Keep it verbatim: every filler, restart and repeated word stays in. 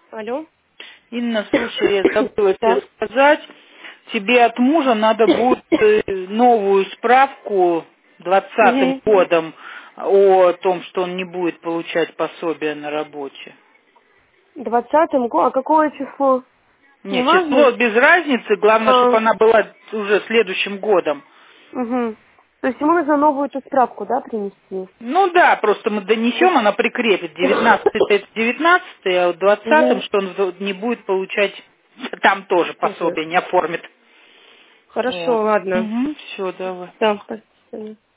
Алло. Инна, слушай, я забыла тебе Да. сказать, тебе от мужа надо будет э, новую справку двадцатым Угу. годом о том, что он не будет получать пособие на работе. Двадцатым го- а какое число? Не Нет, важно? число без разницы, главное, А, чтобы она была уже следующим годом. угу. То есть ему нужно новую эту справку, да, принести? Ну да, просто мы донесем, она прикрепит. девятнадцатый это девятнадцатый, а вот двадцатым, Угу. что он не будет получать, там тоже Тоже. пособие не оформит. Хорошо, Вот. ладно. Угу, все, давай. Да, спасибо.